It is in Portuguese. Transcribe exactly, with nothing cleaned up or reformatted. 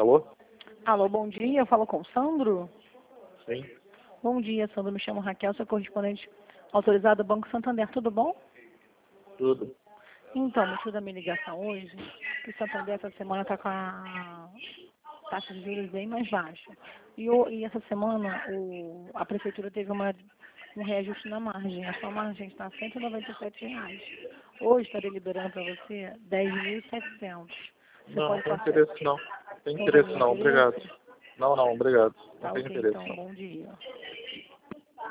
Alô? Alô, bom dia. Eu falo com o Sandro? Sim. Bom dia, Sandro. Me chamo Raquel, sou correspondente autorizado do Banco Santander. Tudo bom? Tudo. Então, o motivo da minha ligação hoje, que o Santander essa semana está com a taxa de juros bem mais baixa. E, o- e essa semana o, a prefeitura teve uma, um reajuste na margem. A sua margem está a cento e noventa e sete reais. Hoje estarei liberando para você dez mil e setecentos. Você Não, não pode tem passar. interesse não. Não tem Tem interesse algum não, obrigado. interesse? Não, não, obrigado. Não Tá tem ok, interesse então. não. Bom dia.